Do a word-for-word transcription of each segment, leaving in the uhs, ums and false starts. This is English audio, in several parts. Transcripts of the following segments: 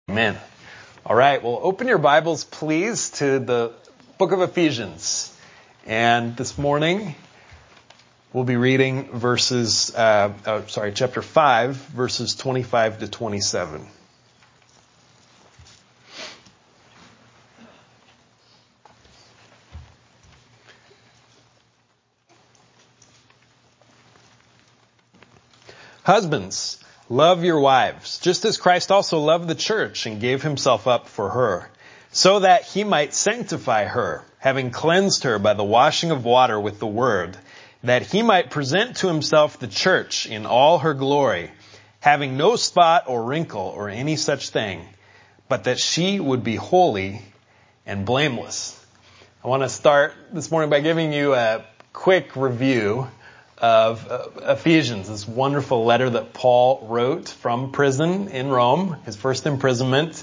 Amen. All right, well, open your Bibles, please, to the book of Ephesians. And this morning, we'll be reading verses, uh, oh, sorry, chapter five, verses twenty-five to twenty-seven. Husbands, love your wives, just as Christ also loved the church and gave himself up for her, so that he might sanctify her, having cleansed her by the washing of water with the word, that he might present to himself the church in all her glory, having no spot or wrinkle or any such thing, but that she would be holy and blameless. I want to start this morning by giving you a quick review of uh, Ephesians, this wonderful letter that Paul wrote from prison in Rome, his first imprisonment,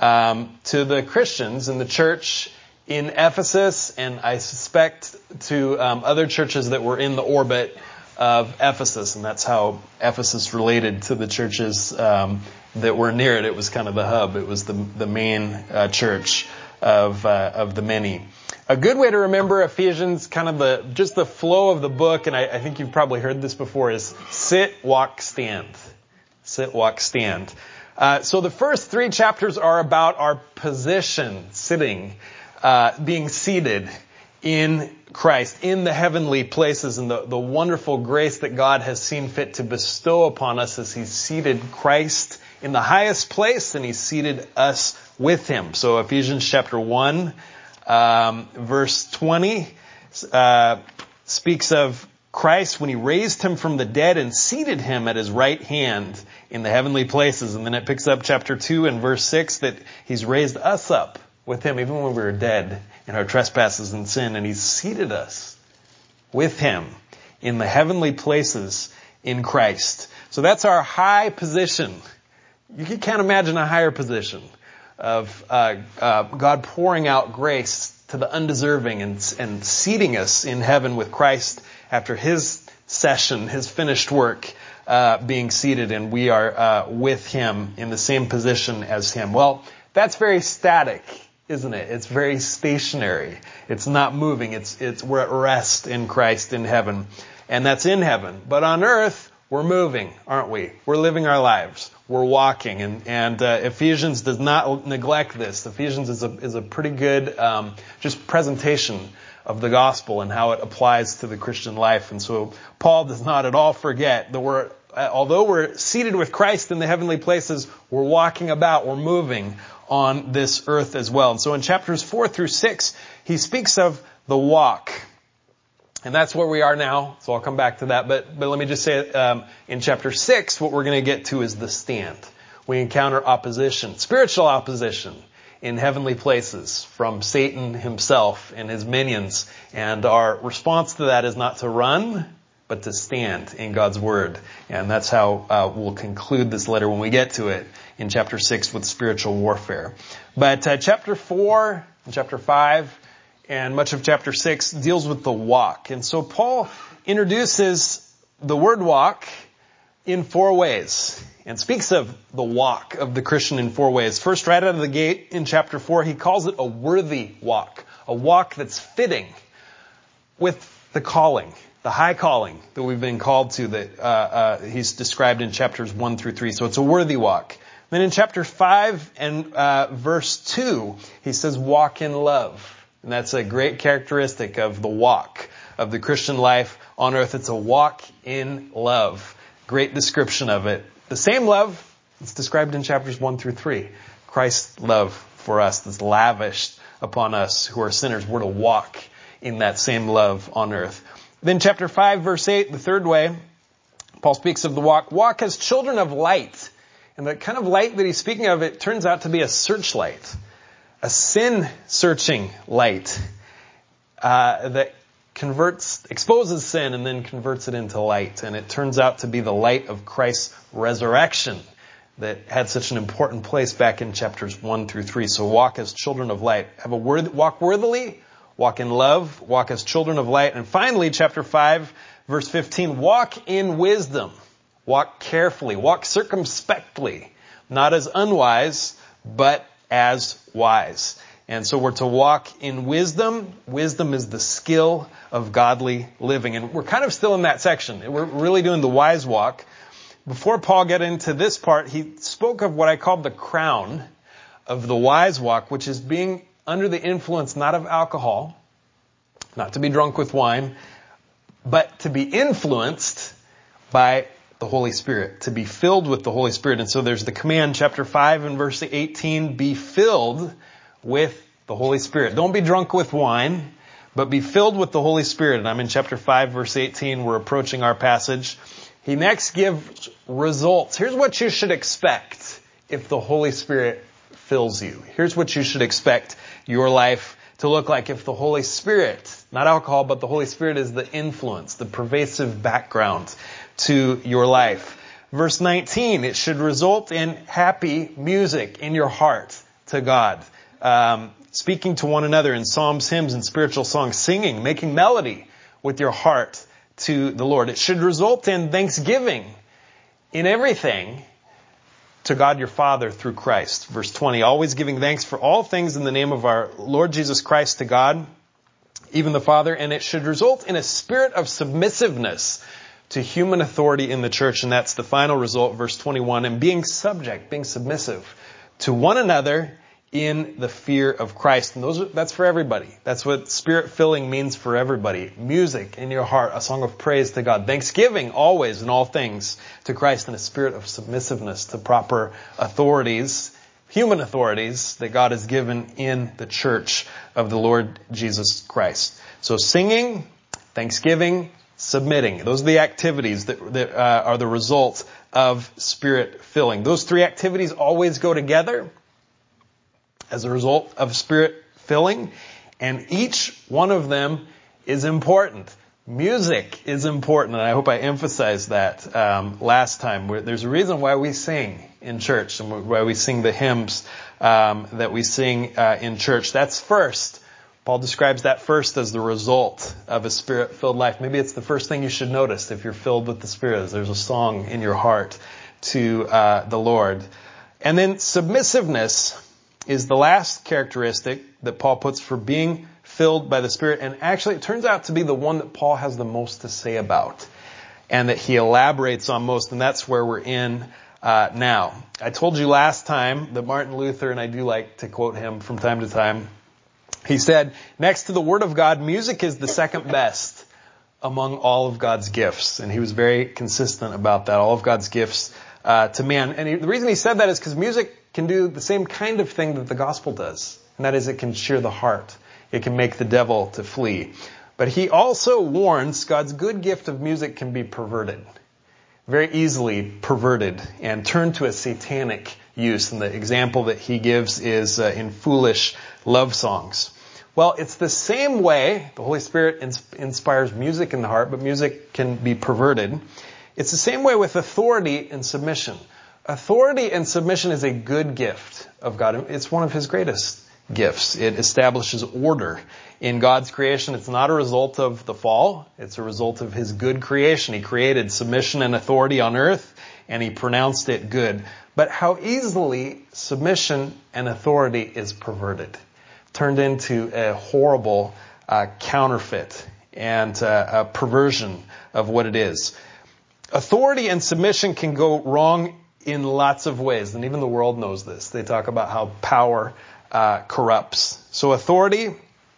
um, to the Christians in the church in Ephesus, and I suspect to um, other churches that were in the orbit of Ephesus, and that's how Ephesus related to the churches um, that were near it. It was kind of the hub. It was the the main uh, church of uh, of the many. A good way to remember Ephesians, kind of the just the flow of the book, and I, I think you've probably heard this before, is sit, walk, stand. Sit, walk, stand. Uh, so the first three chapters are about our position, sitting, uh, being seated in Christ, in the heavenly places, and the, the wonderful grace that God has seen fit to bestow upon us as He's seated Christ in the highest place, and He's seated us with Him. So Ephesians chapter one, Um, verse twenty uh, speaks of Christ when He raised Him from the dead and seated Him at His right hand in the heavenly places. And then it picks up chapter two and verse six that He's raised us up with Him even when we were dead in our trespasses and sin. And He's seated us with Him in the heavenly places in Christ. So that's our high position. You can't imagine a higher position of uh, uh, God pouring out grace to the undeserving and, and seating us in heaven with Christ after His session, His finished work, uh, being seated, and we are uh, with Him in the same position as Him. Well, that's very static, isn't it? It's very stationary. It's not moving. It's it's we're at rest in Christ in heaven, and that's in heaven. But on earth, we're moving, aren't we? We're living our lives. We're walking, and and uh, Ephesians does not neglect this. Ephesians is a is a pretty good um, just presentation of the gospel and how it applies to the Christian life. And so Paul does not at all forget that we're although we're seated with Christ in the heavenly places, we're walking about, we're moving on this earth as well. And so in chapters four through six, he speaks of the walk. And that's where we are now, so I'll come back to that. But but let me just say, um, in chapter six, what we're going to get to is the stand. We encounter opposition, spiritual opposition in heavenly places from Satan himself and his minions. And our response to that is not to run, but to stand in God's word. And that's how uh, we'll conclude this letter when we get to it in chapter six with spiritual warfare. But uh, chapter four and chapter five and much of chapter six deals with the walk. And so Paul introduces the word walk in four ways and speaks of the walk of the Christian in four ways. First, right out of the gate in chapter four, he calls it a worthy walk, a walk that's fitting with the calling, the high calling that we've been called to that uh, uh, he's described in chapters one through three. So it's a worthy walk. Then in chapter five and uh, verse two, he says walk in love. And that's a great characteristic of the walk of the Christian life on earth. It's a walk in love. Great description of it. The same love that's described in chapters one through three. Christ's love for us that's lavished upon us who are sinners. We're to walk in that same love on earth. Then chapter five, verse eight, the third way, Paul speaks of the walk. Walk as children of light. And the kind of light that he's speaking of, it turns out to be a searchlight. A sin-searching light uh, that converts, exposes sin and then converts it into light. And it turns out to be the light of Christ's resurrection that had such an important place back in chapters one through three. So walk as children of light. Have a word, walk worthily, walk in love, walk as children of light. And finally, chapter five, verse fifteen, walk in wisdom. Walk carefully, walk circumspectly, not as unwise, but as wise. And so we're to walk in wisdom. Wisdom is the skill of godly living. And we're kind of still in that section. We're really doing the wise walk. Before Paul got into this part, he spoke of what I call the crown of the wise walk, which is being under the influence not of alcohol, not to be drunk with wine, but to be influenced by the Holy Spirit, to be filled with the Holy Spirit. And so there's the command, chapter five and verse eighteen, be filled with the Holy Spirit. Don't be drunk with wine, but be filled with the Holy Spirit. And I'm in chapter five, verse eighteen. We're approaching our passage. He next gives results. Here's what you should expect if the Holy Spirit fills you. Here's what you should expect your life to look like if the Holy Spirit, not alcohol, but the Holy Spirit is the influence, the pervasive background to your life. Verse nineteen, it should result in happy music in your heart to God. Um, speaking to one another in psalms, hymns, and spiritual songs, singing, making melody with your heart to the Lord. It should result in thanksgiving in everything to God your Father through Christ. Verse twenty, always giving thanks for all things in the name of our Lord Jesus Christ to God, even the Father. And it should result in a spirit of submissiveness to human authority in the church. And that's the final result, verse twenty-one, and being subject, being submissive to one another in the fear of Christ. And those are, that's for everybody. That's what spirit filling means for everybody. Music in your heart, a song of praise to God. Thanksgiving always in all things to Christ, and a spirit of submissiveness to proper authorities, human authorities that God has given in the church of the Lord Jesus Christ. So singing, thanksgiving, submitting. Those are the activities that, that uh, are the result of spirit filling. Those three activities always go together as a result of spirit filling, and each one of them is important. Music is important, and I hope I emphasized that um, last time. There's a reason why we sing in church, and why we sing the hymns um, that we sing uh, in church. That's first. Paul describes that first as the result of a spirit-filled life. Maybe it's the first thing you should notice if you're filled with the Spirit, is there's a song in your heart to uh, the Lord. And then submissiveness is the last characteristic that Paul puts for being filled by the Spirit. And actually, it turns out to be the one that Paul has the most to say about, and that he elaborates on most. And that's where we're in uh, now. I told you last time that Martin Luther, and I do like to quote him from time to time, he said, next to the Word of God, music is the second best among all of God's gifts. And he was very consistent about that, all of God's gifts uh, to man. And he, the reason he said that is because music can do the same kind of thing that the gospel does. And that is, it can cheer the heart. It can make the devil to flee. But he also warns God's good gift of music can be perverted. Very easily perverted and turned to a satanic use. And the example that he gives is uh, in foolish love songs. Well, it's the same way the Holy Spirit ins- inspires music in the heart, but music can be perverted. It's the same way with authority and submission. Authority and submission is a good gift of God. It's one of His greatest gifts. It establishes order in God's creation. It's not a result of the fall. It's a result of His good creation. He created submission and authority on earth, and He pronounced it good. But how easily submission and authority is perverted, turned into a horrible uh, counterfeit and uh, a perversion of what it is. Authority and submission can go wrong in lots of ways, and even the world knows this. They talk about how power uh, corrupts. So authority,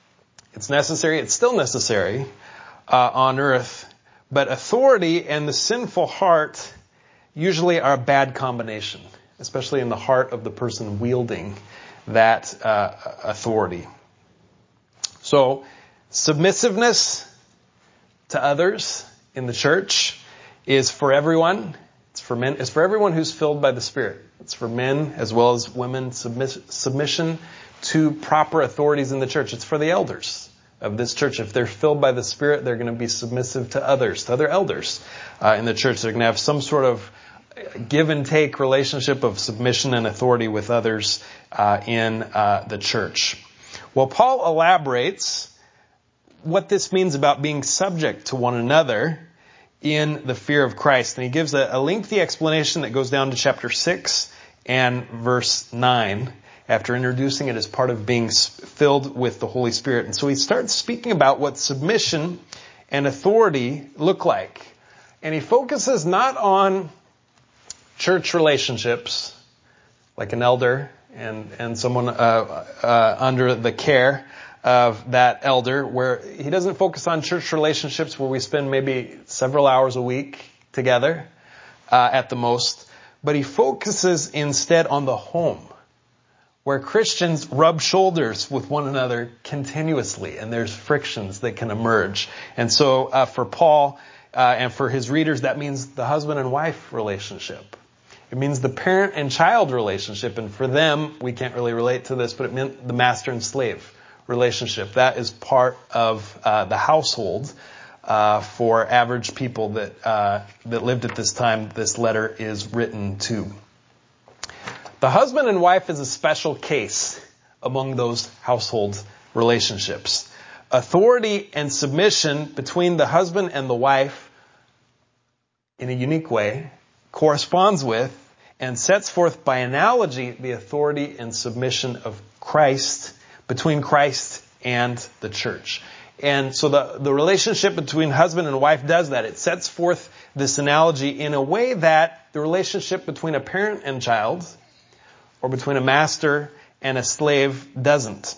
it's necessary, it's still necessary uh, on earth, but authority and the sinful heart usually are a bad combination, especially in the heart of the person wielding that uh, authority. So, submissiveness to others in the church is for everyone. It's for men. It's for everyone who's filled by the Spirit. It's for men as well as women. Submiss- submission to proper authorities in the church. It's for the elders of this church. If they're filled by the Spirit, they're going to be submissive to others, to other elders uh, in the church. They're going to have some sort of give and take relationship of submission and authority with others uh, in uh, the church. Well, Paul elaborates what this means about being subject to one another in the fear of Christ. And he gives a, a lengthy explanation that goes down to chapter six and verse nine, after introducing it as part of being filled with the Holy Spirit. And so he starts speaking about what submission and authority look like. And he focuses not on church relationships, like an elder and, and someone uh, uh, under the care of that elder, where he doesn't focus on church relationships where we spend maybe several hours a week together uh, at the most, but he focuses instead on the home, where Christians rub shoulders with one another continuously, and there's frictions that can emerge. And so uh, for Paul uh, and for his readers, that means the husband and wife relationship. It means the parent and child relationship, and for them, we can't really relate to this, but it meant the master and slave relationship. That is part of uh, the household uh, for average people that uh, that lived at this time this letter is written to. The husband and wife is a special case among those household relationships. Authority and submission between the husband and the wife, in a unique way, corresponds with and sets forth by analogy the authority and submission of Christ, between Christ and the church. And so the, the relationship between husband and wife does that. It sets forth this analogy in a way that the relationship between a parent and child, or between a master and a slave, doesn't.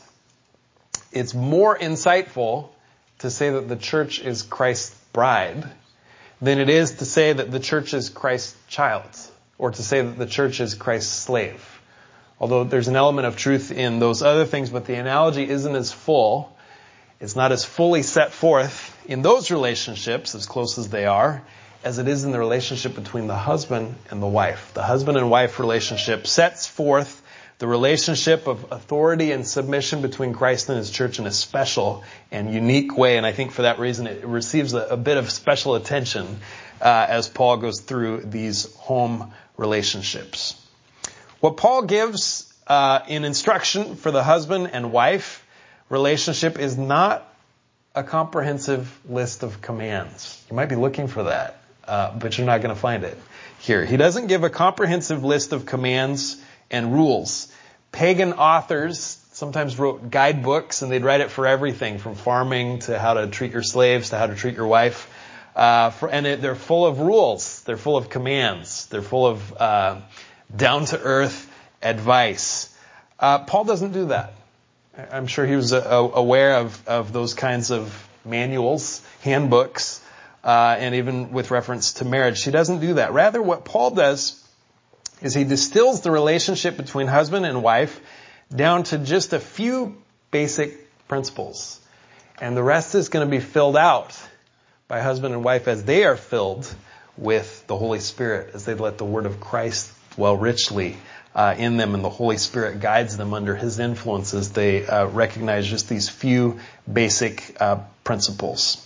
It's more insightful to say that the church is Christ's bride than it is to say that the church is Christ's child, or to say that the church is Christ's slave. Although there's an element of truth in those other things, but the analogy isn't as full. It's not as fully set forth in those relationships, as close as they are, as it is in the relationship between the husband and the wife. The husband and wife relationship sets forth the relationship of authority and submission between Christ and his church in a special and unique way. And I think for that reason it receives a, a bit of special attention uh, as Paul goes through these home relationships. What Paul gives uh, in instruction for the husband and wife relationship is not a comprehensive list of commands. You might be looking for that, uh, but you're not going to find it here. He doesn't give a comprehensive list of commands and rules. Pagan authors sometimes wrote guidebooks, and they'd write it for everything, from farming to how to treat your slaves to how to treat your wife. Uh, for, and it, they're full of rules. They're full of commands. They're full of uh, down-to-earth advice. Uh, Paul doesn't do that. I'm sure he was uh, aware of, of those kinds of manuals, handbooks, uh, and even with reference to marriage. He doesn't do that. Rather, what Paul does is he distills the relationship between husband and wife down to just a few basic principles. And the rest is going to be filled out by husband and wife as they are filled with the Holy Spirit, as they let the word of Christ dwell richly uh, in them, and the Holy Spirit guides them under his influences. They uh, recognize just these few basic uh, principles.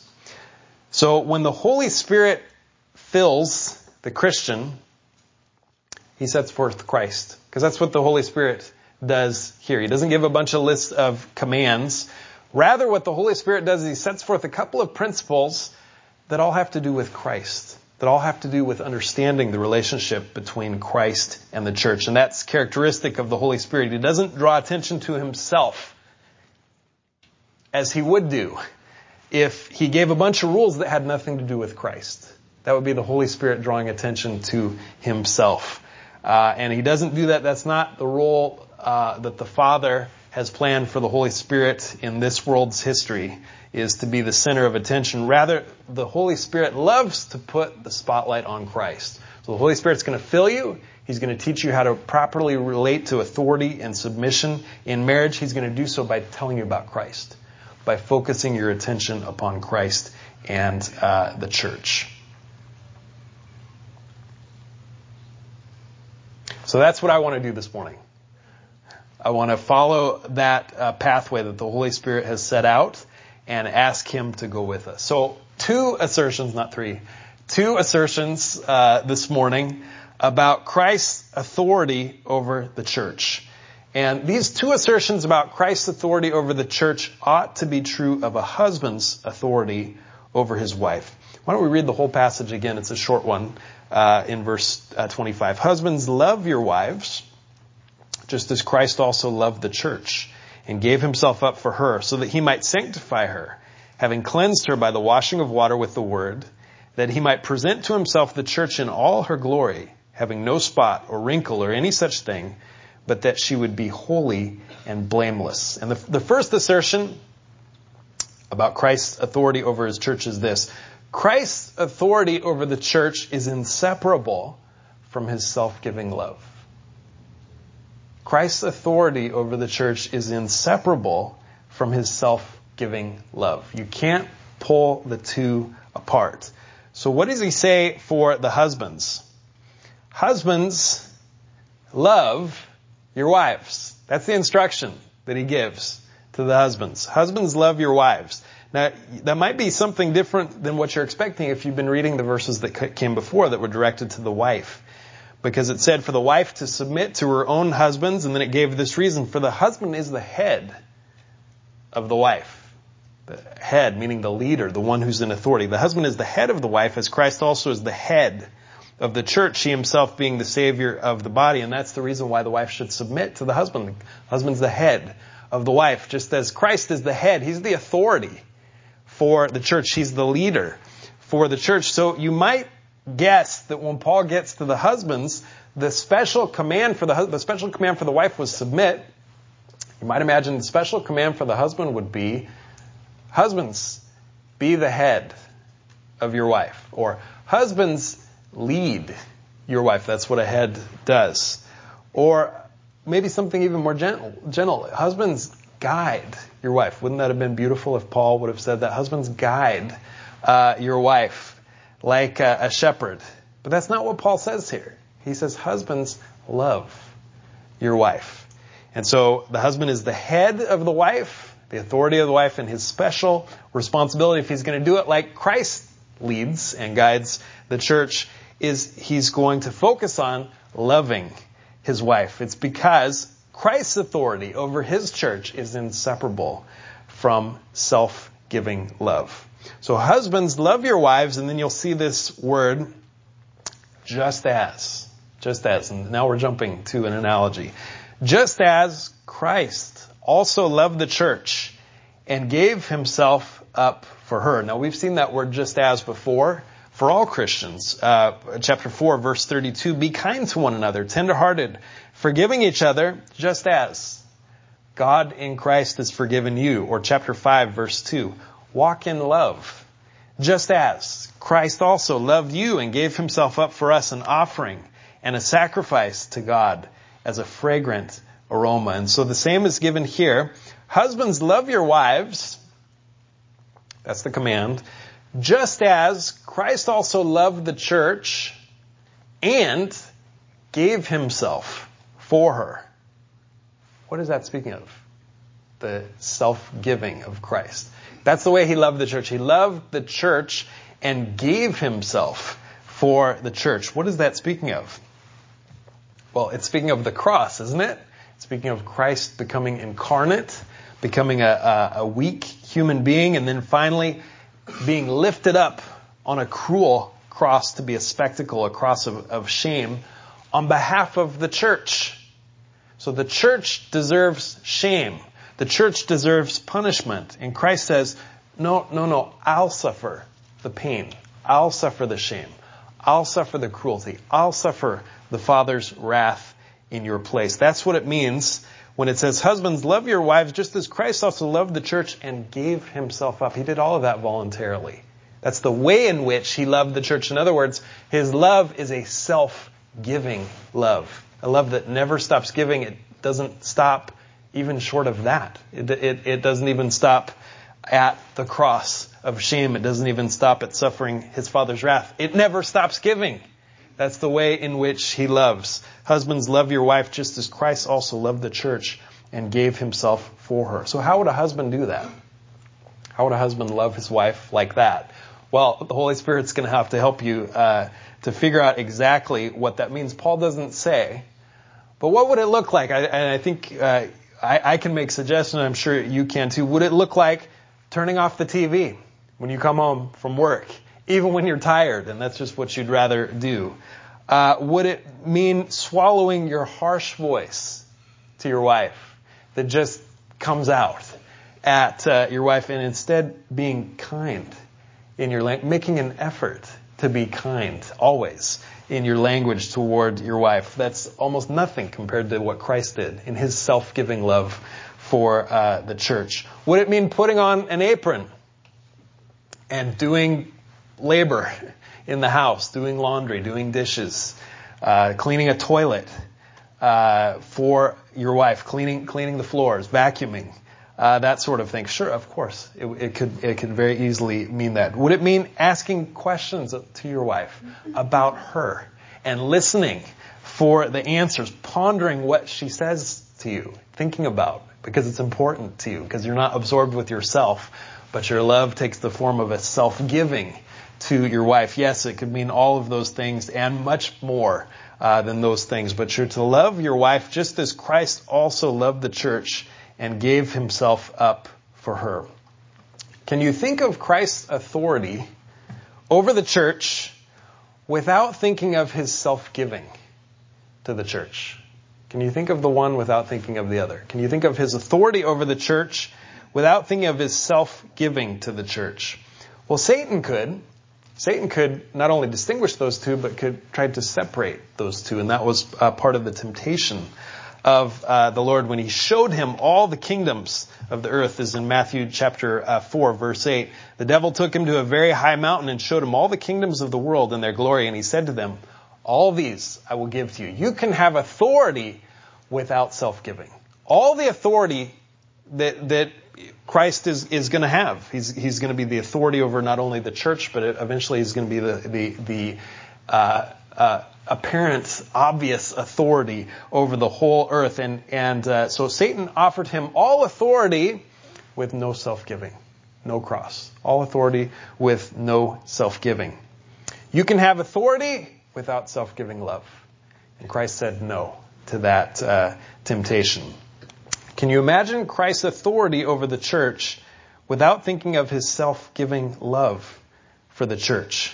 So when the Holy Spirit fills the Christian, he sets forth Christ, because that's what the Holy Spirit does here. He doesn't give a bunch of lists of commands. Rather, what the Holy Spirit does is he sets forth a couple of principles that all have to do with Christ, that all have to do with understanding the relationship between Christ and the church. And that's characteristic of the Holy Spirit. He doesn't draw attention to himself as he would do if he gave a bunch of rules that had nothing to do with Christ. That would be the Holy Spirit drawing attention to himself. Uh, and he doesn't do that. That's not the role uh, that the Father has planned for the Holy Spirit in this world's history, is to be the center of attention. Rather, the Holy Spirit loves to put the spotlight on Christ. So the Holy Spirit's going to fill you. He's going to teach you how to properly relate to authority and submission in marriage. He's going to do so by telling you about Christ, by focusing your attention upon Christ and uh, the church. So that's what I want to do this morning. I want to follow that uh, pathway that the Holy Spirit has set out and ask him to go with us. So two assertions, not three, two assertions uh, this morning about Christ's authority over the church. And these two assertions about Christ's authority over the church ought to be true of a husband's authority over his wife. Why don't we read the whole passage again? It's a short one uh, in verse uh, twenty-five. Husbands, love your wives, just as Christ also loved the church and gave himself up for her, so that he might sanctify her, having cleansed her by the washing of water with the word, that he might present to himself the church in all her glory, having no spot or wrinkle or any such thing, but that she would be holy and blameless. And the, the first assertion about Christ's authority over his church is this: Christ's authority over the church is inseparable from his self-giving love. Christ's authority over the church is inseparable from his self-giving love. You can't pull the two apart. So what does he say for the husbands? Husbands, love your wives. That's the instruction that he gives to the husbands. Husbands, love your wives. Now, that might be something different than what you're expecting if you've been reading the verses that came before that were directed to the wife. Because it said for the wife to submit to her own husbands, and then it gave this reason: for the husband is the head of the wife. The head, meaning the leader, the one who's in authority. The husband is the head of the wife, as Christ also is the head of the church, he himself being the Savior of the body. And that's the reason why the wife should submit to the husband. The husband's the head of the wife, just as Christ is the head. He's the authority for the church. He's the leader for the church. So you might guess that when Paul gets to the husbands, the special command for the the special command for the wife was submit. You might imagine the special command for the husband would be, husbands, be the head of your wife. Or husbands, lead your wife. That's what a head does. Or maybe something even more gentle. gentle. Husbands, guide your wife. Wouldn't that have been beautiful if Paul would have said that? Husbands, guide uh, your wife like a, a shepherd. But that's not what Paul says here. He says, husbands, love your wife. And so the husband is the head of the wife, the authority of the wife, and his special responsibility, if he's going to do it like Christ leads and guides the church, is he's going to focus on loving his wife. It's because Christ's authority over his church is inseparable from self-giving love. So husbands, love your wives, and then you'll see this word, just as. Just as. And now we're jumping to an analogy. Just as Christ also loved the church and gave himself up for her. Now we've seen that word just as before for all Christians. Uh, chapter four, verse thirty-two, be kind to one another, tenderhearted, forgiving each other, just as God in Christ has forgiven you. Or chapter five, verse two, walk in love, just as Christ also loved you and gave himself up for us, an offering and a sacrifice to God as a fragrant aroma. And so the same is given here. Husbands, love your wives. That's the command. Just as Christ also loved the church and gave himself for her. What is that speaking of? The self-giving of Christ. That's the way he loved the church. He loved the church and gave himself for the church. What is that speaking of? Well, it's speaking of the cross, isn't it? It's speaking of Christ becoming incarnate, becoming a, a, a weak human being, and then finally being lifted up on a cruel cross to be a spectacle, a cross of, of shame on behalf of the church. So the church deserves shame. The church deserves punishment. And Christ says, no, no, no, I'll suffer the pain. I'll suffer the shame. I'll suffer the cruelty. I'll suffer the Father's wrath in your place. That's what it means when it says, husbands, love your wives just as Christ also loved the church and gave himself up. He did all of that voluntarily. That's the way in which he loved the church. In other words, his love is a self-giving love. A love that never stops giving. It doesn't stop even short of that. It, it, it doesn't even stop at the cross of shame. It doesn't even stop at suffering his Father's wrath. It never stops giving. That's the way in which he loves. Husbands, love your wife just as Christ also loved the church and gave himself for her. So how would a husband do that? How would a husband love his wife like that? Well, the Holy Spirit's going to have to help you uh, to figure out exactly what that means. Paul doesn't say. But what would it look like? I, and I think uh, I, I can make suggestions. I'm sure you can too. Would it look like turning off the T V when you come home from work even when you're tired and that's just what you'd rather do? Uh, would it mean swallowing your harsh voice to your wife that just comes out at uh, your wife and instead being kind in your language, making an effort to be kind always in your language toward your wife? That's almost nothing compared to what Christ did in his self-giving love for uh, the church. Would it mean putting on an apron and doing labor in the house, doing laundry, doing dishes, uh, cleaning a toilet uh, for your wife, cleaning cleaning the floors, vacuuming, uh, that sort of thing? Sure, of course, it, it could it could very easily mean that. Would it mean asking questions to your wife about her and listening for the answers, pondering what she says to you, thinking about it, because it's important to you, because you're not absorbed with yourself, but your love takes the form of a self-giving to your wife? Yes, it could mean all of those things and much more uh, than those things. But you're to love your wife just as Christ also loved the church and gave himself up for her. Can you think of Christ's authority over the church without thinking of his self-giving to the church? Can you think of the one without thinking of the other? Can you think of his authority over the church without thinking of his self-giving to the church? Well, Satan could. Satan could not only distinguish those two, but could try to separate those two. And that was uh, part of the temptation of uh, the Lord when he showed him all the kingdoms of the earth, is in Matthew chapter uh, four, verse eight. The devil took him to a very high mountain and showed him all the kingdoms of the world and their glory. And he said to them, all these I will give to you. You can have authority without self-giving. All the authority that that Christ is, is going to have. He's, he's going to be the authority over not only the church, but eventually he's going to be the, the, the, uh, uh, apparent, obvious authority over the whole earth. And, and, uh, so Satan offered him all authority with no self-giving, no cross. All authority with no self-giving. You can have authority without self-giving love. And Christ said no to that, uh, temptation. Can you imagine Christ's authority over the church without thinking of his self-giving love for the church?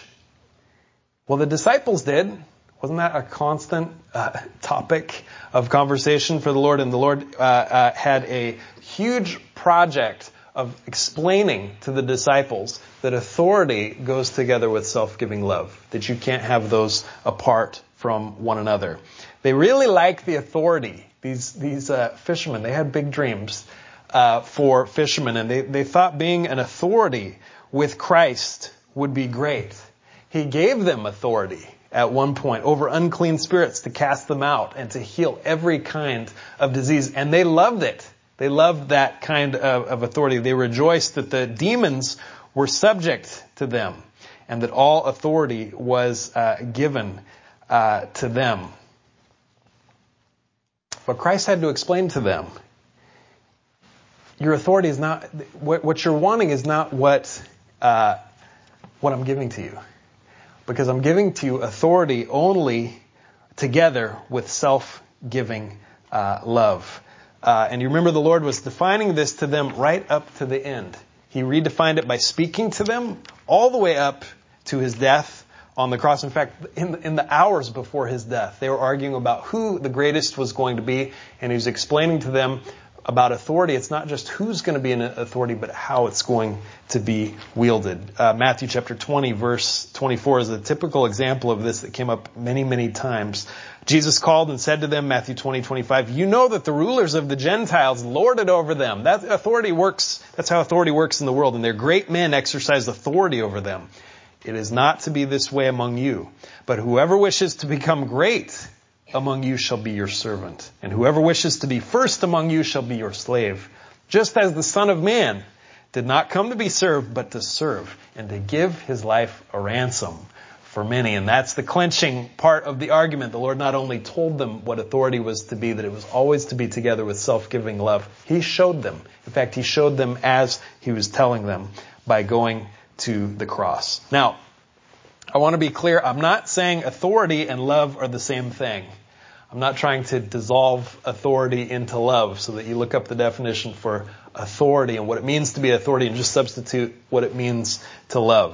Well, the disciples did. Wasn't that a constant uh, topic of conversation for the Lord? And the Lord uh, uh, had a huge project of explaining to the disciples that authority goes together with self-giving love, that you can't have those apart from one another. They really like the authority. These these uh, fishermen, they had big dreams uh, for fishermen, and they, they thought being an authority with Christ would be great. He gave them authority at one point over unclean spirits to cast them out and to heal every kind of disease, and they loved it. They loved that kind of, of authority. They rejoiced that the demons were subject to them and that all authority was uh, given uh, to them. But Christ had to explain to them, your authority is not, what, what you're wanting is not what, uh, what I'm giving to you. Because I'm giving to you authority only together with self-giving uh, love. Uh, and you remember the Lord was defining this to them right up to the end. He redefined it by speaking to them all the way up to his death on the cross. In fact, in the, in the hours before his death, they were arguing about who the greatest was going to be, and he was explaining to them about authority. It's not just who's going to be in authority, but how it's going to be wielded. Uh, Matthew chapter twenty, verse twenty-four is a typical example of this that came up many, many times. Jesus called and said to them, Matthew twenty, twenty-five, you know that the rulers of the Gentiles lord it over them. That authority works. That's how authority works in the world, and their great men exercise authority over them. It is not to be this way among you, but whoever wishes to become great among you shall be your servant, and whoever wishes to be first among you shall be your slave, just as the Son of Man did not come to be served, but to serve, and to give his life a ransom for many. And that's the clenching part of the argument. The Lord not only told them what authority was to be, that it was always to be together with self-giving love. He showed them. In fact, he showed them as he was telling them by going to the cross. Now, I want to be clear. I'm not saying authority and love are the same thing. I'm not trying to dissolve authority into love so that you look up the definition for authority and what it means to be authority and just substitute what it means to love.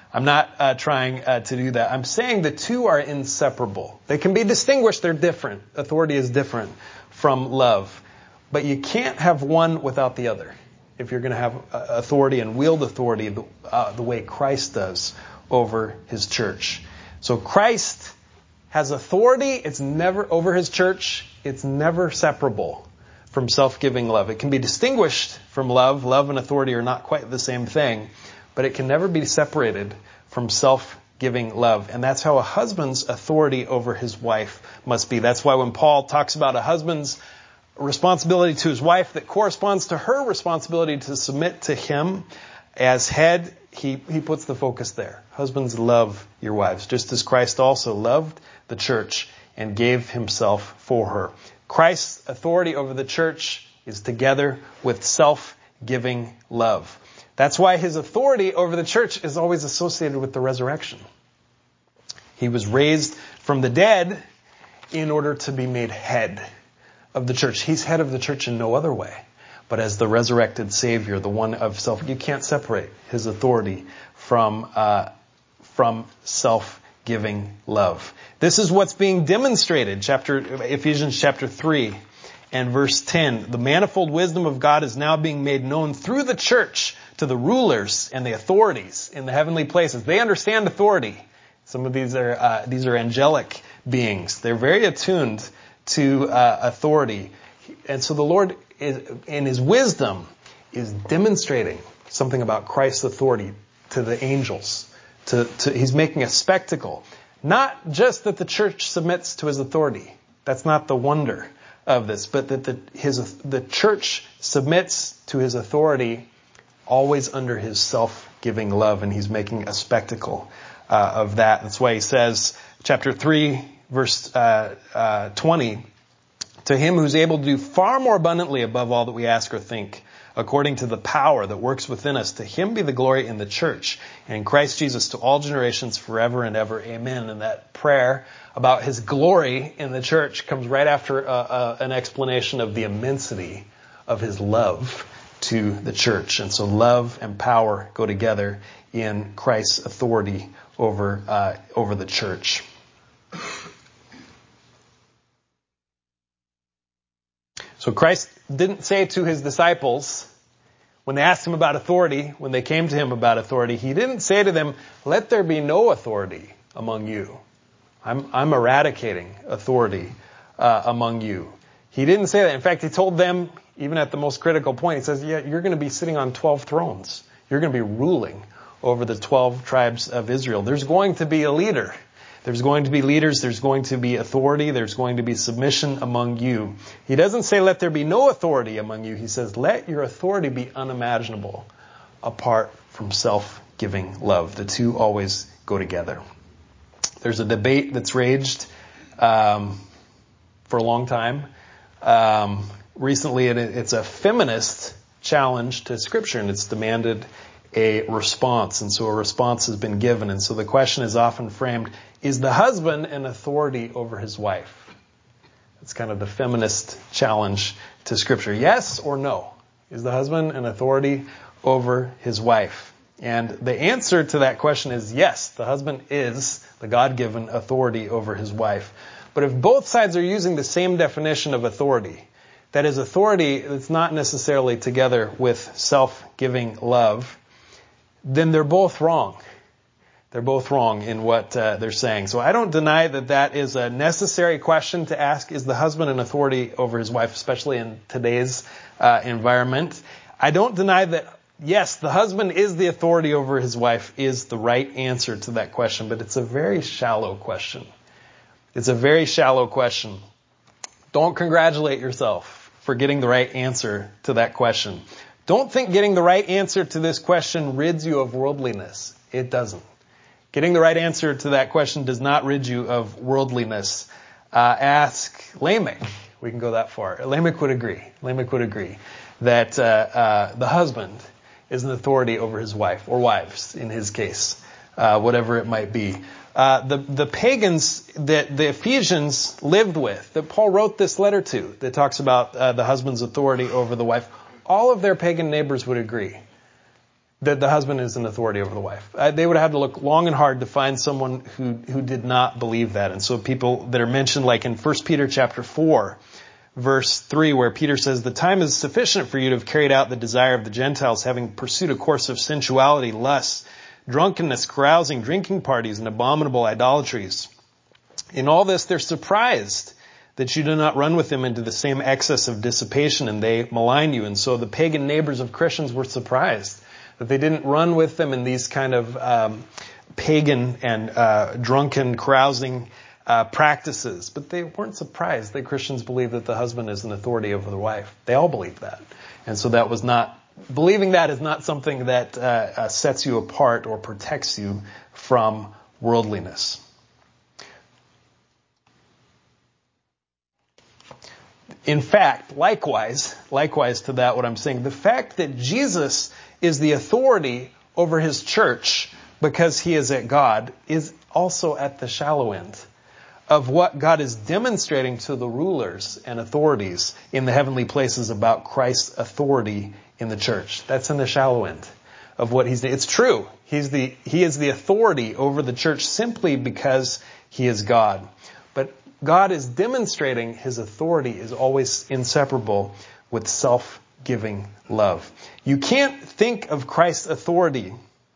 I'm not uh, trying uh, to do that. I'm saying the two are inseparable. They can be distinguished. They're different. Authority is different from love. But you can't have one without the other if you're going to have uh, authority and wield authority the, uh, the way Christ does over his church. So Christ has authority. It's never over his church. It's never separable from self-giving love. It can be distinguished from love. Love and authority are not quite the same thing, but it can never be separated from self-giving love. And that's how a husband's authority over his wife must be. That's why when Paul talks about a husband's responsibility to his wife that corresponds to her responsibility to submit to him as head, he, he puts the focus there. Husbands, love your wives, just as Christ also loved the church and gave himself for her. Christ's authority over the church is together with self-giving love. That's why his authority over the church is always associated with the resurrection. He was raised from the dead in order to be made head of the church. He's head of the church in no other way, but as the resurrected Savior, the one of self. You can't separate his authority from uh, from self-giving love. This is what's being demonstrated. Chapter Ephesians chapter three and verse ten. The manifold wisdom of God is now being made known through the church to the rulers and the authorities in the heavenly places. They understand authority. Some of these are uh, these are angelic beings. They're very attuned to uh, authority. And so the Lord, is, in his wisdom, is demonstrating something about Christ's authority to the angels. To, to, he's making a spectacle. Not just that the church submits to his authority. That's not the wonder of this. But that the, his, the church submits to his authority always under his self-giving love. And he's making a spectacle uh, of that. That's why he says, chapter three, verse uh, uh, twenty, to him who's able to do far more abundantly above all that we ask or think, according to the power that works within us, to him be the glory in the church and in Christ Jesus to all generations forever and ever. Amen. And that prayer about his glory in the church comes right after uh, uh, an explanation of the immensity of his love to the church. And so love and power go together in Christ's authority over uh, over the church. So Christ didn't say to his disciples, when they asked him about authority, when they came to him about authority, he didn't say to them, let there be no authority among you. I'm, I'm eradicating authority uh, among you. He didn't say that. In fact, he told them, even at the most critical point, he says, yeah, you're going to be sitting on twelve thrones. You're going to be ruling over the twelve tribes of Israel. There's going to be a leader. There's going to be leaders, there's going to be authority, there's going to be submission among you. He doesn't say let there be no authority among you. He says let your authority be unimaginable apart from self-giving love. The two always go together. There's a debate that's raged um, for a long time. Um, recently it, it's a feminist challenge to Scripture, and it's demanded a response. And so a response has been given. And so the question is often framed, is the husband an authority over his wife? It's kind of the feminist challenge to Scripture. Yes or no? Is the husband an authority over his wife? And the answer to that question is yes, the husband is the God-given authority over his wife. But if both sides are using the same definition of authority, that is authority that's not necessarily together with self-giving love, then they're both wrong. They're both wrong in what uh, they're saying. So I don't deny that that is a necessary question to ask. Is the husband an authority over his wife, especially in today's uh, environment? I don't deny that, yes, the husband is the authority over his wife is the right answer to that question, but it's a very shallow question. It's a very shallow question. Don't congratulate yourself for getting the right answer to that question. Don't think getting the right answer to this question rids you of worldliness. It doesn't. Getting the right answer to that question does not rid you of worldliness. Uh, ask Lamech. We can go that far. Lamech would agree. Lamech would agree that uh, uh, the husband is an authority over his wife, or wives in his case, uh, whatever it might be. Uh, the, the pagans that the Ephesians lived with, that Paul wrote this letter to, that talks about uh, the husband's authority over the wife, all of their pagan neighbors would agree that the husband is an authority over the wife. Uh, they would have had to look long and hard to find someone who, who did not believe that. And so people that are mentioned, like in First Peter chapter four, verse three, where Peter says, "The time is sufficient for you to have carried out the desire of the Gentiles, having pursued a course of sensuality, lust, drunkenness, carousing, drinking parties, and abominable idolatries. In all this they're surprised that you do not run with them into the same excess of dissipation, and they malign you." And so the pagan neighbors of Christians were surprised that they didn't run with them in these kind of um, pagan and uh, drunken, carousing uh, practices. But they weren't surprised that Christians believe that the husband is an authority over the wife. They all believed that. And so that was not, believing that is not something that uh, uh, sets you apart or protects you from worldliness. In fact, likewise, likewise to that, what I'm saying, the fact that Jesus is the authority over his church because he is at God is also at the shallow end of what God is demonstrating to the rulers and authorities in the heavenly places about Christ's authority in the church. That's in the shallow end of what he's doing. It's true. He's the, he is the authority over the church simply because he is God. But God is demonstrating his authority is always inseparable with self-giving love. You can't think of Christ's authority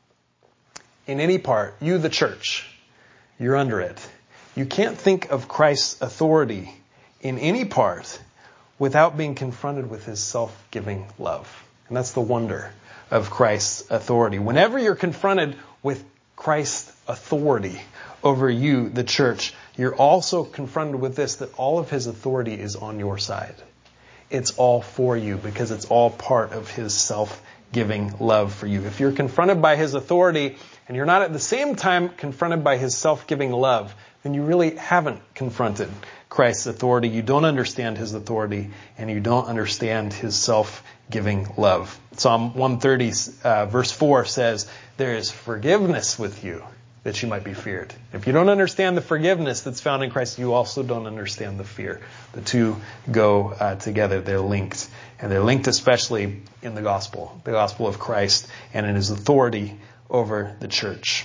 in any part. You, the church, you're under it. You can't think of Christ's authority in any part without being confronted with his self-giving love. And that's the wonder of Christ's authority. Whenever you're confronted with Christ's authority over you, the church, you're also confronted with this, that all of his authority is on your side. It's all for you because it's all part of his self-giving love for you. If you're confronted by his authority and you're not at the same time confronted by his self-giving love, then you really haven't confronted Christ's authority. You don't understand his authority and you don't understand his self-giving love. Psalm one thirty uh, verse four says, "There is forgiveness with you, that you might be feared." If you don't understand the forgiveness that's found in Christ, you also don't understand the fear. The two go uh, together. They're linked. And they're linked especially in the gospel, the gospel of Christ and in his authority over the church.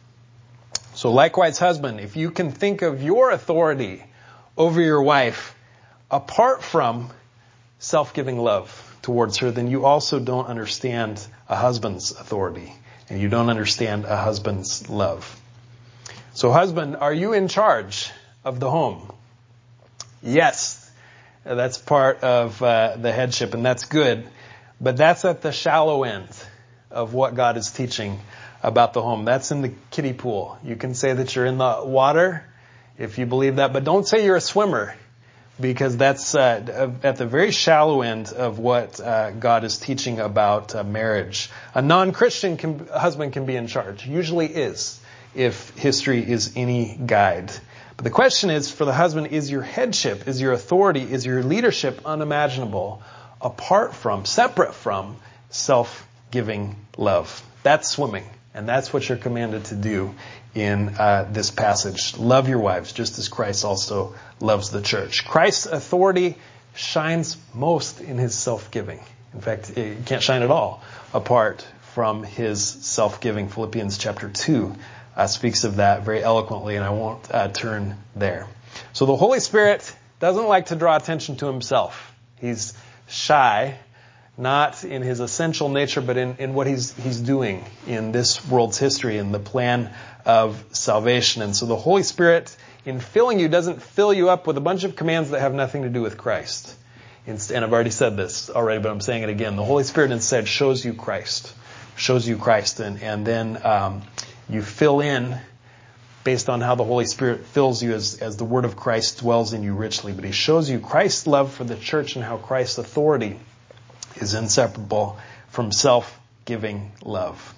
So likewise, husband, if you can think of your authority over your wife apart from self-giving love towards her, then you also don't understand a husband's authority. And you don't understand a husband's love. So husband, are you in charge of the home? Yes. That's part of uh, the headship, and that's good. But that's at the shallow end of what God is teaching about the home. That's in the kiddie pool. You can say that you're in the water if you believe that, but don't say you're a swimmer, because that's uh, at the very shallow end of what uh, God is teaching about uh, marriage. A non-Christian can, husband can be in charge, usually is, if history is any guide. But the question is, for the husband, is your headship, is your authority, is your leadership unimaginable apart from, separate from self-giving love? That's swimming, and that's what you're commanded to do in uh, this passage. Love your wives, just as Christ also loves the church. Christ's authority shines most in his self-giving. In fact, it can't shine at all apart from his self-giving. Philippians chapter two uh, speaks of that very eloquently, and I won't uh, turn there. So the Holy Spirit doesn't like to draw attention to himself. He's shy, not in his essential nature, but in, in what he's he's doing in this world's history, in the plan of salvation. And so the Holy Spirit, in filling you, doesn't fill you up with a bunch of commands that have nothing to do with Christ. And I've already said this already, but I'm saying it again. The Holy Spirit instead shows you Christ, shows you Christ, and, and then um, you fill in based on how the Holy Spirit fills you as, as the Word of Christ dwells in you richly. But he shows you Christ's love for the church and how Christ's authority is inseparable from self-giving love.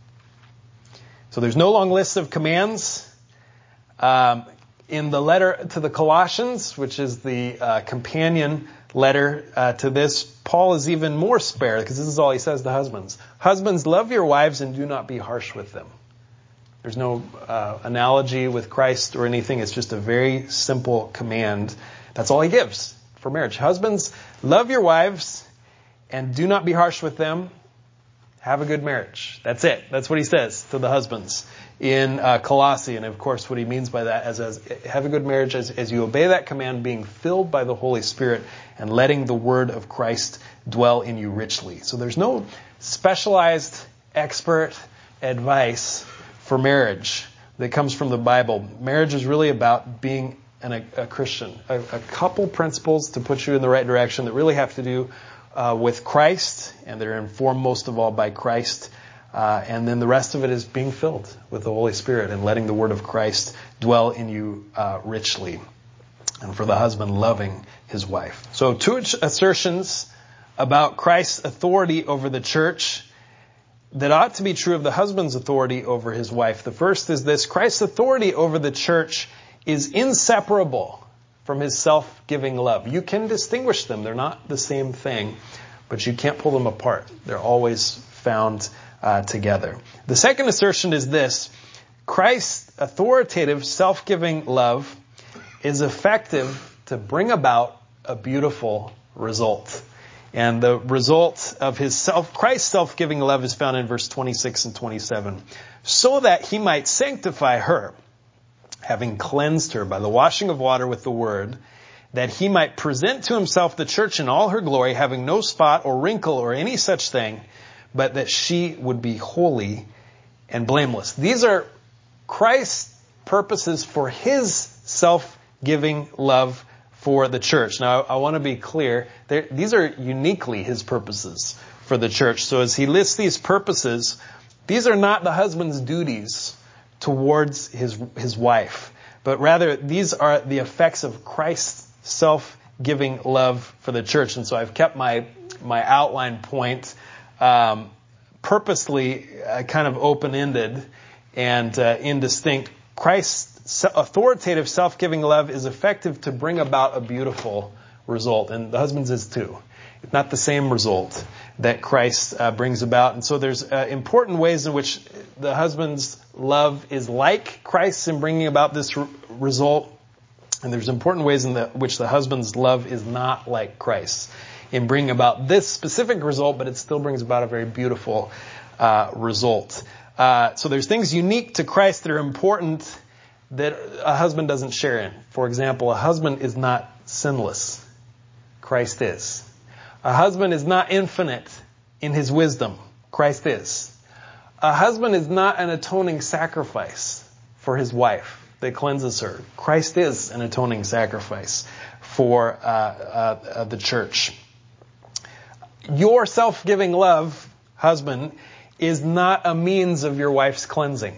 So there's no long list of commands. Um, in the letter to the Colossians, which is the uh, companion letter uh, to this, Paul is even more spare, because this is all he says to husbands. Husbands, love your wives and do not be harsh with them. There's no uh, analogy with Christ or anything. It's just a very simple command. That's all he gives for marriage. Husbands, love your wives and do not be harsh with them. have a good marriage. That's it. That's what he says to the husbands in uh, Colossae. And of course, what he means by that is as, have a good marriage as, as you obey that command, being filled by the Holy Spirit and letting the word of Christ dwell in you richly. So there's no specialized expert advice for marriage that comes from the Bible. Marriage is really about being an, a, a Christian. A, a couple principles to put you in the right direction that really have to do uh, with Christ, and they're informed most of all by Christ. Uh, and then the rest of it is being filled with the Holy Spirit and letting the word of Christ dwell in you uh, richly. And for the husband, loving his wife. So two assertions about Christ's authority over the church that ought to be true of the husband's authority over his wife. The first is this: Christ's authority over the church is inseparable from his self-giving love. You can distinguish them. They're not the same thing, but you can't pull them apart. They're always found uh, together. The second assertion is this: Christ's authoritative, self-giving love is effective to bring about a beautiful result. And the result of his self, Christ's self-giving love is found in verse twenty-six and twenty-seven. So that he might sanctify her, having cleansed her by the washing of water with the word, that he might present to himself the church in all her glory, having no spot or wrinkle or any such thing, but that she would be holy and blameless. These are Christ's purposes for his self-giving love for the church. Now, I want to be clear. These are uniquely his purposes for the church. So as he lists these purposes, these are not the husband's duties towards his his wife, but rather these are the effects of Christ's self-giving love for the church. And so I've kept my my outline point um, purposely uh, kind of open-ended and uh, indistinct. Christ's authoritative, self-giving love is effective to bring about a beautiful result. And the husband's is too. It's not the same result that Christ uh, brings about. And so there's uh, important ways in which the husband's love is like Christ's in bringing about this r- result. And there's important ways in the, which the husband's love is not like Christ's in bringing about this specific result, but it still brings about a very beautiful uh, result. Uh, so there's things unique to Christ that are important that a husband doesn't share in. For example, a husband is not sinless. Christ is. A husband is not infinite in his wisdom. Christ is. A husband is not an atoning sacrifice for his wife that cleanses her. Christ is an atoning sacrifice for uh, uh, uh, the church. Your self-giving love, husband, is not a means of your wife's cleansing,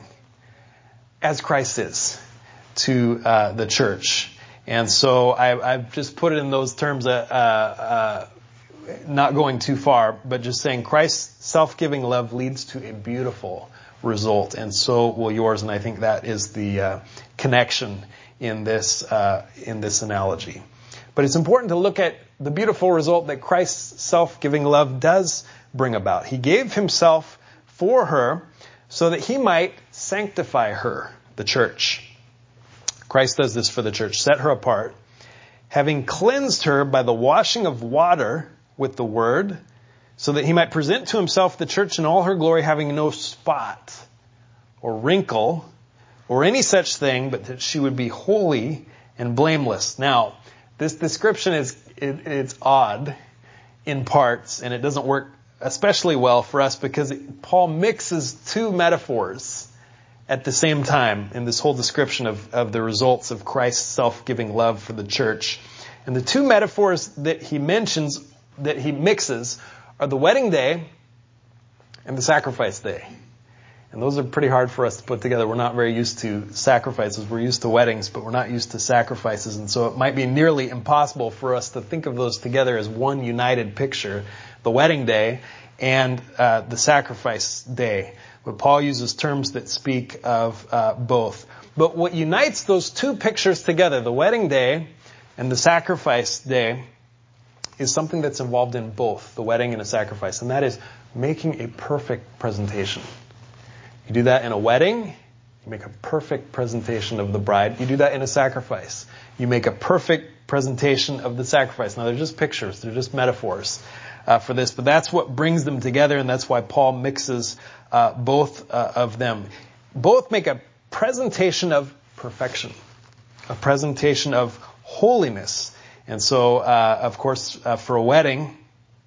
as Christ is to uh, the church. And so I, I've just put it in those terms, uh, uh, not going too far, but just saying Christ's self-giving love leads to a beautiful result, and so will yours. And I think that is the uh, connection in this uh, in this analogy. But it's important to look at the beautiful result that Christ's self-giving love does bring about. He gave himself for her so that he might sanctify her, the church. Christ does this for the church, set her apart, having cleansed her by the washing of water with the word, so that he might present to himself the church in all her glory, having no spot or wrinkle or any such thing, but that she would be holy and blameless. Now, this description is it, it's odd in parts, and it doesn't work especially well for us because it, Paul mixes two metaphors at the same time in this whole description of, of the results of Christ's self-giving love for the church. And the two metaphors that he mentions, that he mixes, are the wedding day and the sacrifice day. And those are pretty hard for us to put together. We're not very used to sacrifices. We're used to weddings, but we're not used to sacrifices. And so it might be nearly impossible for us to think of those together as one united picture, the wedding day and uh, the sacrifice day. But Paul uses terms that speak of uh, both. But what unites those two pictures together, the wedding day and the sacrifice day, is something that's involved in both, the wedding and a sacrifice, and that is making a perfect presentation. You do that in a wedding, you make a perfect presentation of the bride. You do that in a sacrifice. You make a perfect presentation of the sacrifice. Now, they're just pictures, they're just metaphors. uh, for this, but that's what brings them together, and that's why Paul mixes uh, both uh, of them. Both make a presentation of perfection, a presentation of holiness. And so, uh, of course, uh, for a wedding,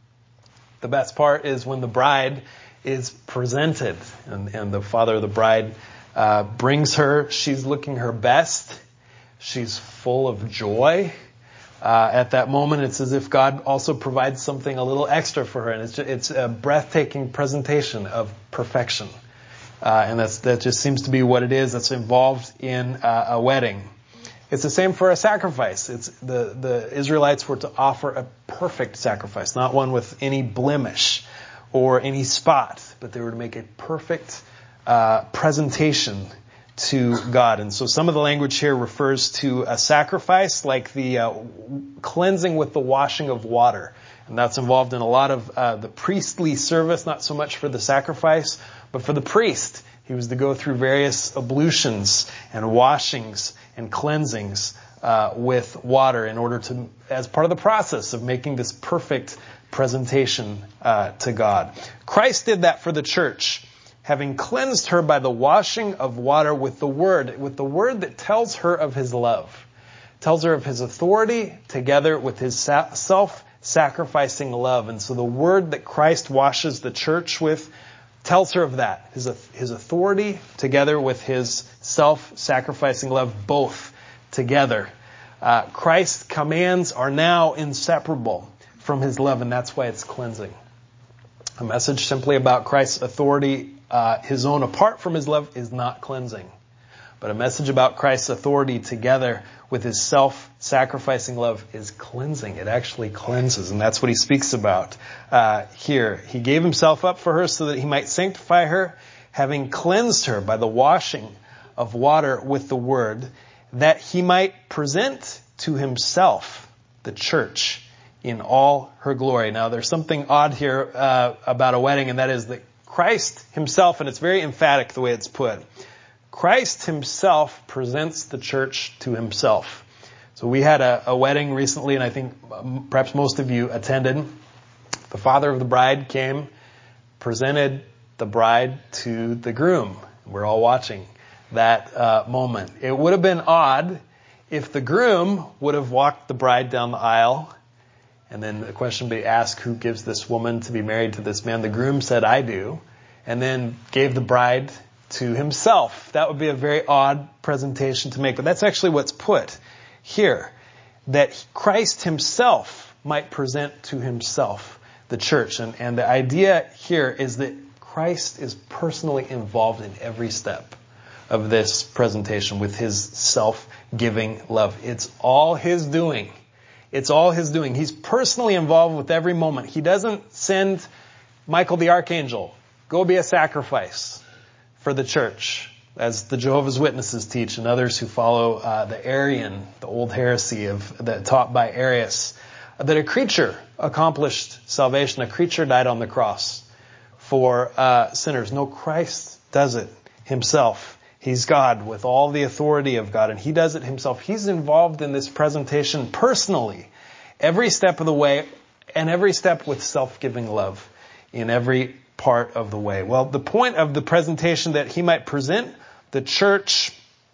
the best part is when the bride is presented, and, and the father of the bride uh, brings her. She's looking her best. She's full of joy. Uh, at that moment, it's as if God also provides something a little extra for her, and it's just, it's a breathtaking presentation of perfection. Uh, and that's that just seems to be what it is that's involved in uh, a wedding. It's the same for a sacrifice. It's the, the Israelites were to offer a perfect sacrifice, not one with any blemish or any spot, but they were to make a perfect uh, presentation to God. And so some of the language here refers to a sacrifice like the uh, cleansing with the washing of water. And that's involved in a lot of uh, the priestly service, not so much for the sacrifice, but for the priest. He was to go through various ablutions and washings and cleansings uh, with water in order to, as part of the process of making this perfect presentation uh, to God. Christ did that for the church, having cleansed her by the washing of water with the word, with the word that tells her of his love, tells her of his authority together with his self-sacrificing love. And so the word that Christ washes the church with tells her of that, his, his authority together with his self-sacrificing love, both together. Uh, Christ's commands are now inseparable from his love, and that's why it's cleansing. A message simply about Christ's authority, uh, his own apart from his love, is not cleansing. But a message about Christ's authority together with his self-sacrificing love is cleansing. It actually cleanses, and that's what he speaks about uh, here. He gave himself up for her so that he might sanctify her, having cleansed her by the washing of water with the word, that he might present to himself the church in all her glory. Now, there's something odd here uh, about a wedding, and that is that Christ himself, and it's very emphatic the way it's put, Christ himself presents the church to himself. So we had a, a wedding recently, and I think perhaps most of you attended. The father of the bride came, presented the bride to the groom. We're all watching that uh, moment. It would have been odd if the groom would have walked the bride down the aisle, and then the question would be asked, who gives this woman to be married to this man? The groom said, I do, and then gave the bride to himself. That would be a very odd presentation to make, but that's actually what's put here, that Christ himself might present to himself the church. And, and the idea here is that Christ is personally involved in every step of this presentation with his self-giving love. It's all his doing. It's all his doing. He's personally involved with every moment. He doesn't send Michael the archangel, go be a sacrifice for the church, as the Jehovah's Witnesses teach and others who follow uh, the Arian, the old heresy of that taught by Arius, that a creature accomplished salvation. A creature died on the cross for uh, sinners. No, Christ does it himself. He's God with all the authority of God, and he does it himself. He's involved in this presentation personally, every step of the way, and every step with self-giving love in every part of the way. Well, the point of the presentation, that he might present the church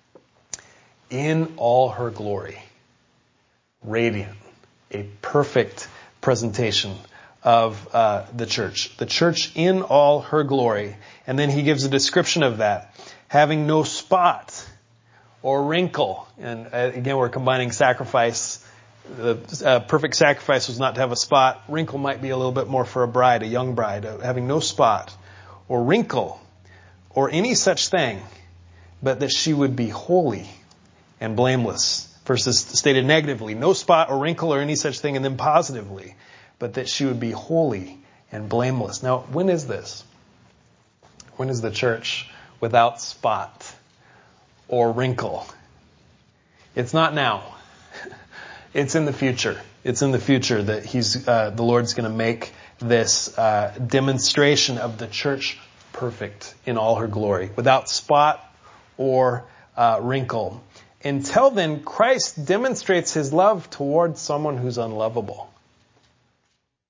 in all her glory. Radiant. A perfect presentation of uh, the church. The church in all her glory. And then he gives a description of that. Having no spot or wrinkle. And uh, again, we're combining sacrifice. The uh, perfect sacrifice was not to have a spot. Wrinkle might be a little bit more for a bride, a young bride, uh, having no spot or wrinkle or any such thing, but that she would be holy and blameless. First is stated negatively, no spot or wrinkle or any such thing, and then positively, but that she would be holy and blameless. Now, when is this? When is the church without spot or wrinkle? It's not now. It's in the future. It's in the future that he's uh, the Lord's going to make this uh, demonstration of the church perfect in all her glory, without spot or uh, wrinkle. Until then, Christ demonstrates his love towards someone who's unlovable.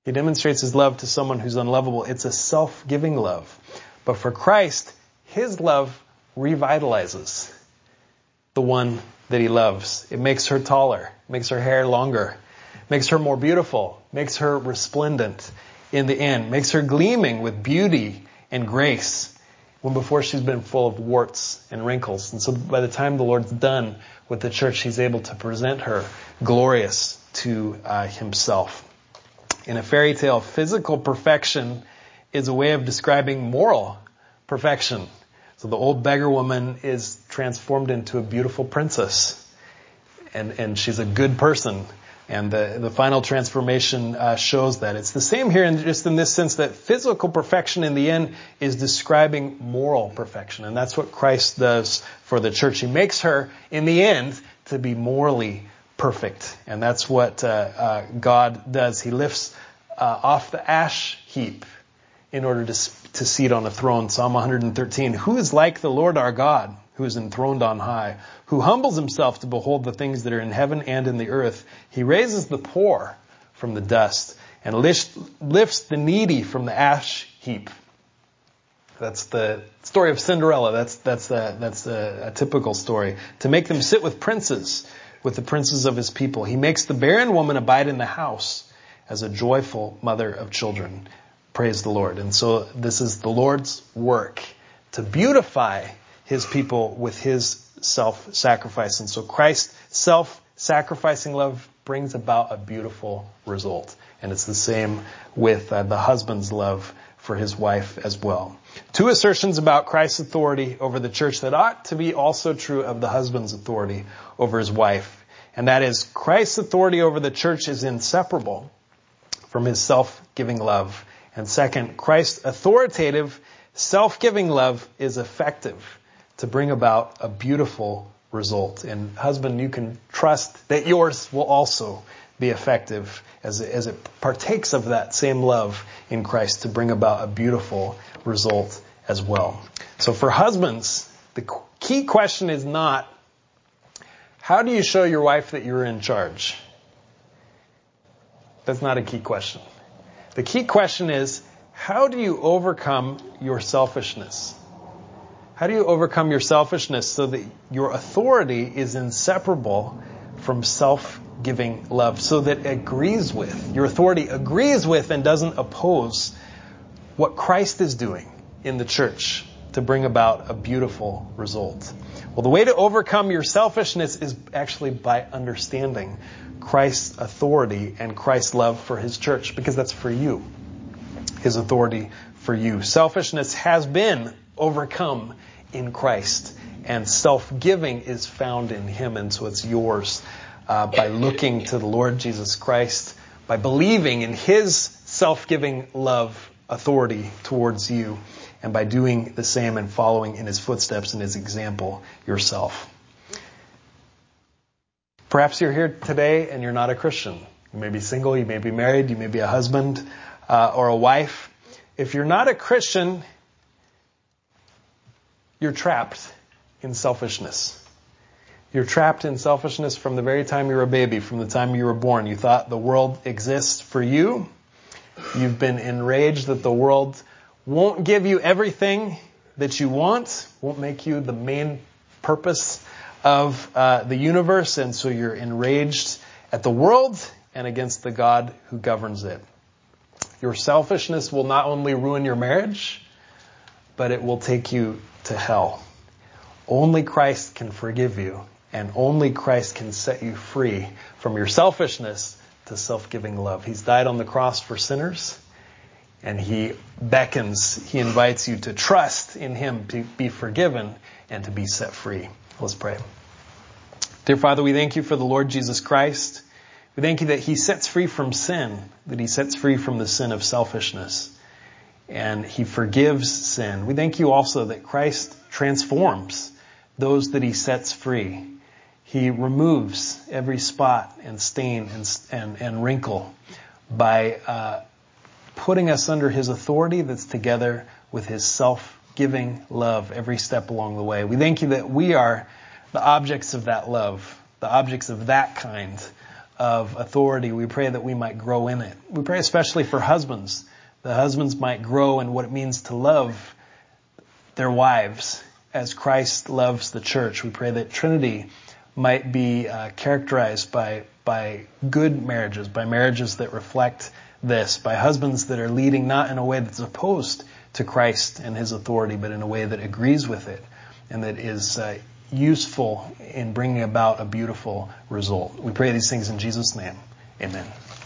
He demonstrates his love to someone who's unlovable. It's a self-giving love. But for Christ, his love revitalizes the one that he loves. It makes her taller, makes her hair longer, makes her more beautiful, makes her resplendent in the end, makes her gleaming with beauty and grace when before she's been full of warts and wrinkles. And so by the time the Lord's done with the church, he's able to present her glorious to uh, himself. In a fairy tale, physical perfection is a way of describing moral perfection. So the old beggar woman is transformed into a beautiful princess. And, and she's a good person. And the, the final transformation uh, shows that. It's the same here, in, just in this sense that physical perfection in the end is describing moral perfection. And that's what Christ does for the church. He makes her, in the end, to be morally perfect. And that's what uh, uh, God does. He lifts uh, off the ash heap in order to, to seat on a throne. Psalm one hundred thirteen, who is like the Lord our God, who is enthroned on high, who humbles himself to behold the things that are in heaven and in the earth. He raises the poor from the dust and lifts, lifts the needy from the ash heap. That's the story of Cinderella. That's, that's, a, that's a, a typical story. To make them sit with princes, with the princes of his people. He makes the barren woman abide in the house as a joyful mother of children. Praise the Lord. And so this is the Lord's work to beautify his people with his self-sacrifice. And so Christ's self-sacrificing love brings about a beautiful result. And it's the same with uh, the husband's love for his wife as well. Two assertions about Christ's authority over the church that ought to be also true of the husband's authority over his wife. And that is, Christ's authority over the church is inseparable from his self-giving love. And second, Christ's authoritative, self-giving love is effective to bring about a beautiful result. And husband, you can trust that yours will also be effective as it, as it partakes of that same love in Christ to bring about a beautiful result as well. So for husbands, the key question is not, how do you show your wife that you're in charge? That's not a key question. The key question is, how do you overcome your selfishness? How do you overcome your selfishness so that your authority is inseparable from self-giving love, so that it agrees with, your authority agrees with and doesn't oppose what Christ is doing in the church to bring about a beautiful result? Well, the way to overcome your selfishness is actually by understanding Christ's authority and Christ's love for his church, because that's for you. His authority for you. Selfishness has been overcome in Christ, and self-giving is found in him, and so it's yours uh, by looking to the Lord Jesus Christ, by believing in his self-giving love, authority towards you, and by doing the same and following in his footsteps and his example yourself. Perhaps you're here today and you're not a Christian. You may be single, you may be married, you may be a husband uh, or a wife. If you're not a Christian, you're trapped in selfishness. You're trapped in selfishness from the very time you were a baby, from the time you were born. You thought the world exists for you. You've been enraged that the world won't give you everything that you want, won't make you the main purpose of uh, the universe, and so you're enraged at the world and against the God who governs it. Your selfishness will not only ruin your marriage, but it will take you to hell. Only Christ can forgive you, and only Christ can set you free from your selfishness to self-giving love. He's died on the cross for sinners, and he beckons, he invites you to trust in him to be forgiven and to be set free. Let's pray. Dear Father, we thank you for the Lord Jesus Christ. We thank you that he sets free from sin, that he sets free from the sin of selfishness, and he forgives sin. We thank you also that Christ transforms those that he sets free. He removes every spot and stain and, and, and wrinkle by uh, putting us under his authority that's together with his self-giving love every step along the way. We thank you that we are the objects of that love, the objects of that kind of authority. We pray that we might grow in it. We pray especially for husbands. The husbands might grow in what it means to love their wives as Christ loves the church. We pray that Trinity might be uh, characterized by by good marriages, by marriages that reflect this, by husbands that are leading not in a way that's opposed to Christ and his authority, but in a way that agrees with it and that is uh, useful in bringing about a beautiful result. We pray these things in Jesus' name. Amen.